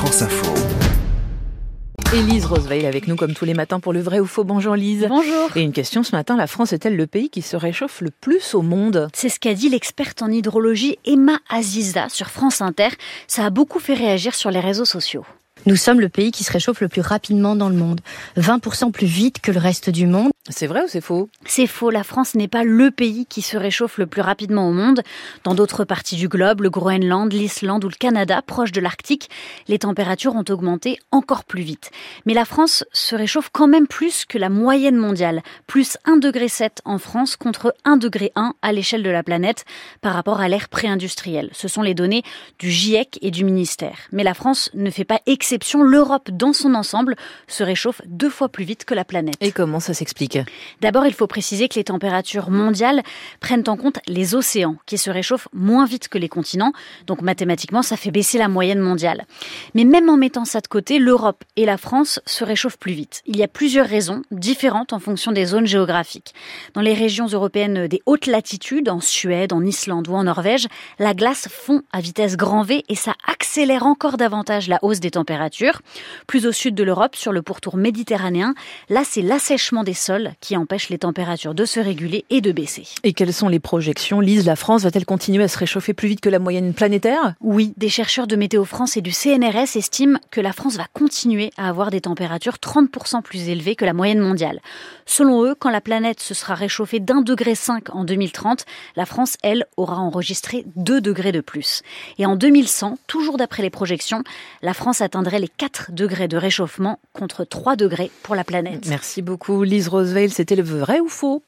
France Info. Lise Roosevelt avec nous comme tous les matins pour le vrai ou faux. Bonjour Lise. Bonjour. Et une question ce matin, la France est-elle le pays qui se réchauffe le plus au monde ? C'est ce qu'a dit l'experte en hydrologie Emma Aziza sur France Inter. Ça a beaucoup fait réagir sur les réseaux sociaux. Nous sommes le pays qui se réchauffe le plus rapidement dans le monde. 20% plus vite que le reste du monde. C'est vrai ou c'est faux ? C'est faux, la France n'est pas le pays qui se réchauffe le plus rapidement au monde. Dans d'autres parties du globe, le Groenland, l'Islande ou le Canada, proche de l'Arctique, les températures ont augmenté encore plus vite. Mais la France se réchauffe quand même plus que la moyenne mondiale. Plus 1,7 degré en France contre 1,1 degré à l'échelle de la planète par rapport à l'ère pré-industrielle. Ce sont les données du GIEC et du ministère. Mais la France ne fait pas exception. L'Europe dans son ensemble se réchauffe 2 fois plus vite que la planète. Et comment ça s'explique ? D'abord, il faut préciser que les températures mondiales prennent en compte les océans qui se réchauffent moins vite que les continents. Donc mathématiquement, ça fait baisser la moyenne mondiale. Mais même en mettant ça de côté, l'Europe et la France se réchauffent plus vite. Il y a plusieurs raisons différentes en fonction des zones géographiques. Dans les régions européennes des hautes latitudes, en Suède, en Islande ou en Norvège, la glace fond à vitesse grand V et ça accélère encore davantage la hausse des températures. Plus au sud de l'Europe, sur le pourtour méditerranéen, là c'est l'assèchement des sols qui empêche les températures de se réguler et de baisser. Et quelles sont les projections ? Lise, la France va-t-elle continuer à se réchauffer plus vite que la moyenne planétaire ? Oui, des chercheurs de Météo France et du CNRS estiment que la France va continuer à avoir des températures 30% plus élevées que la moyenne mondiale. Selon eux, quand la planète se sera réchauffée d'1,5 degré en 2030, la France, elle, aura enregistré 2 degrés de plus. Et en 2100, toujours d'après les projections, la France atteindrait les 4 degrés de réchauffement contre 3 degrés pour la planète. Merci beaucoup Lise Roosevelt, c'était le vrai ou faux ?